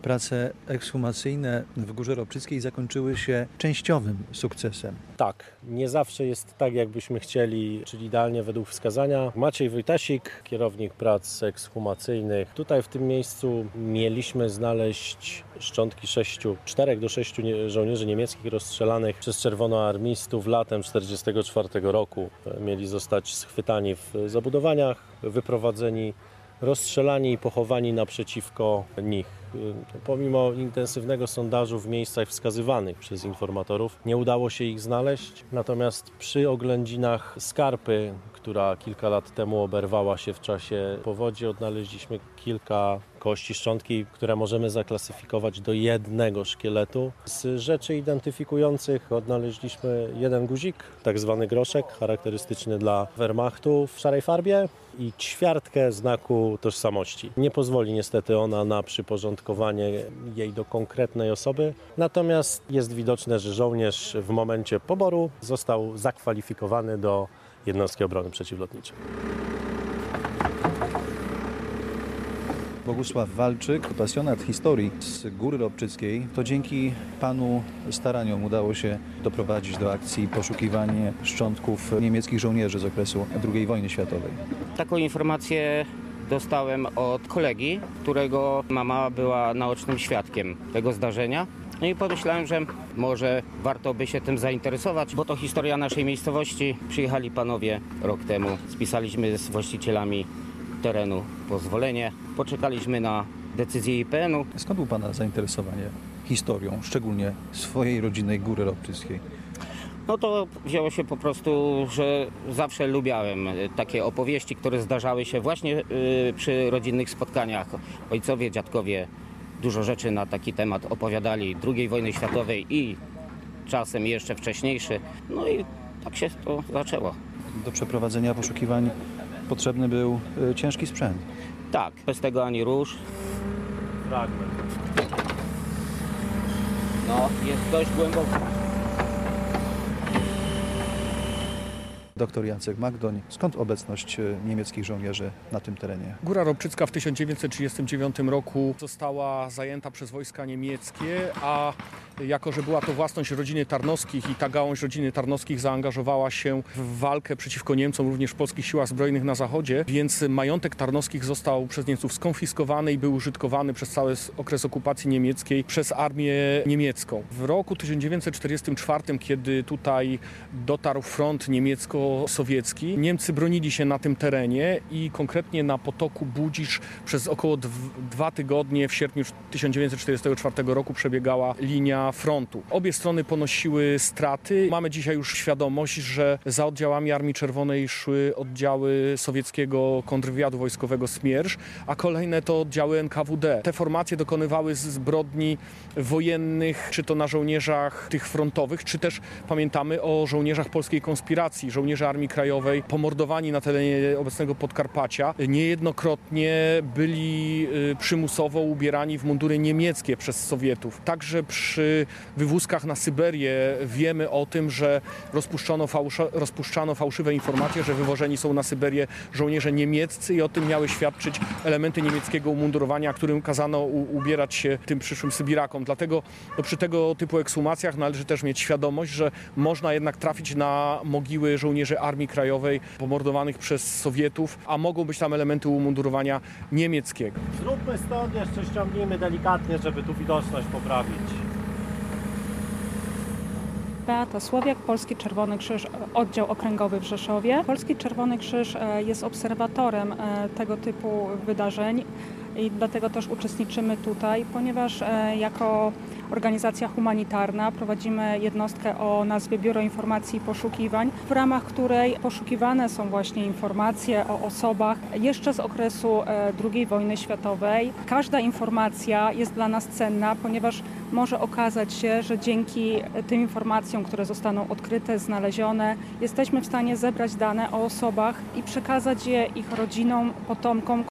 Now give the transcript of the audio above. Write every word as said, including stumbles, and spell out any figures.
prace ekshumacyjne w Górze Ropczyckiej zakończyły się częściowym sukcesem. Tak, nie zawsze jest tak, jakbyśmy chcieli, czyli idealnie według wskazania. Maciej Wojtasik, kierownik prac ekshumacyjnych. Tutaj w tym miejscu mieliśmy znaleźć szczątki sześciu, czterech do sześciu nie, żołnierzy niemieckich rozstrzelanych przez czerwonoarmistów latem tysiąc dziewięćset czterdziestego czwartego roku. Mieli zostać schwytani w zabudowaniach, wyprowadzeni, rozstrzelani i pochowani naprzeciwko nich. Pomimo intensywnego sondażu w miejscach wskazywanych przez informatorów nie udało się ich znaleźć, natomiast przy oględzinach skarpy, która kilka lat temu oberwała się w czasie powodzi, odnaleźliśmy kilka kości, szczątki, które możemy zaklasyfikować do jednego szkieletu. Z rzeczy identyfikujących odnaleźliśmy jeden guzik, tak zwany groszek, charakterystyczny dla Wehrmachtu w szarej farbie i ćwiartkę znaku tożsamości. Nie pozwoli niestety ona na przyporządkowanie jej do konkretnej osoby, natomiast jest widoczne, że żołnierz w momencie poboru został zakwalifikowany do jednostki obrony przeciwlotniczej. Bogusław Walczyk, pasjonat historii z Góry Ropczyckiej. To dzięki panu staraniom udało się doprowadzić do akcji poszukiwanie szczątków niemieckich żołnierzy z okresu drugiej wojny światowej. Taką informację dostałem od kolegi, którego mama była naocznym świadkiem tego zdarzenia. No i pomyślałem, że może warto by się tym zainteresować, bo to historia naszej miejscowości. Przyjechali panowie rok temu, spisaliśmy z właścicielami terenu pozwolenie, poczekaliśmy na decyzję I P N-u. Skąd u pana zainteresowanie historią, szczególnie swojej rodzinnej Góry Ropczyckiej? No to wzięło się po prostu, że zawsze lubiałem takie opowieści, które zdarzały się właśnie y, przy rodzinnych spotkaniach. Ojcowie, dziadkowie dużo rzeczy na taki temat opowiadali drugiej wojny światowej i czasem jeszcze wcześniejszy. No i tak się to zaczęło. Do przeprowadzenia poszukiwań potrzebny był y, ciężki sprzęt. Tak, bez tego ani rusz. Fragment. No, jest dość głęboko. Doktor Jacek Magdoń, skąd obecność niemieckich żołnierzy na tym terenie? Góra Ropczycka w tysiąc dziewięćset trzydziestym dziewiątym roku została zajęta przez wojska niemieckie, a jako że była to własność rodziny Tarnowskich i ta gałąź rodziny Tarnowskich zaangażowała się w walkę przeciwko Niemcom również w polskich siłach zbrojnych na zachodzie, więc majątek Tarnowskich został przez Niemców skonfiskowany i był użytkowany przez cały okres okupacji niemieckiej przez armię niemiecką. W roku tysiąc dziewięćset czterdziestym czwartym, kiedy tutaj dotarł front niemiecko-sowiecki, Niemcy bronili się na tym terenie i konkretnie na potoku Budzisz przez około dwa tygodnie w sierpniu tysiąc dziewięćset czterdziestego czwartego roku przebiegała linia frontu. Obie strony ponosiły straty. Mamy dzisiaj już świadomość, że za oddziałami Armii Czerwonej szły oddziały sowieckiego kontrwywiadu wojskowego Smierz, a kolejne to oddziały N K W D. Te formacje dokonywały zbrodni wojennych, czy to na żołnierzach tych frontowych, czy też pamiętamy o żołnierzach polskiej konspiracji, żołnierze Armii Krajowej pomordowani na terenie obecnego Podkarpacia. Niejednokrotnie byli przymusowo ubierani w mundury niemieckie przez Sowietów. Także przy wywózkach na Syberię wiemy o tym, że rozpuszczono, fałsza, rozpuszczano fałszywe informacje, że wywożeni są na Syberię żołnierze niemieccy i o tym miały świadczyć elementy niemieckiego umundurowania, którym kazano u, ubierać się tym przyszłym Sybirakom. Dlatego no, przy tego typu ekshumacjach należy też mieć świadomość, że można jednak trafić na mogiły żołnierzy Armii Krajowej pomordowanych przez Sowietów, a mogą być tam elementy umundurowania niemieckiego. Zróbmy stąd, jeszcze ściągnijmy delikatnie, żeby tu widoczność poprawić. Beata Słowiak, Polski Czerwony Krzyż, oddział okręgowy w Rzeszowie. Polski Czerwony Krzyż jest obserwatorem tego typu wydarzeń i dlatego też uczestniczymy tutaj, ponieważ jako organizacja humanitarna prowadzimy jednostkę o nazwie Biuro Informacji i Poszukiwań, w ramach której poszukiwane są właśnie informacje o osobach jeszcze z okresu drugiej wojny światowej. Każda informacja jest dla nas cenna, ponieważ może okazać się, że dzięki tym informacjom, które zostaną odkryte, znalezione, jesteśmy w stanie zebrać dane o osobach i przekazać je ich rodzinom, potomkom,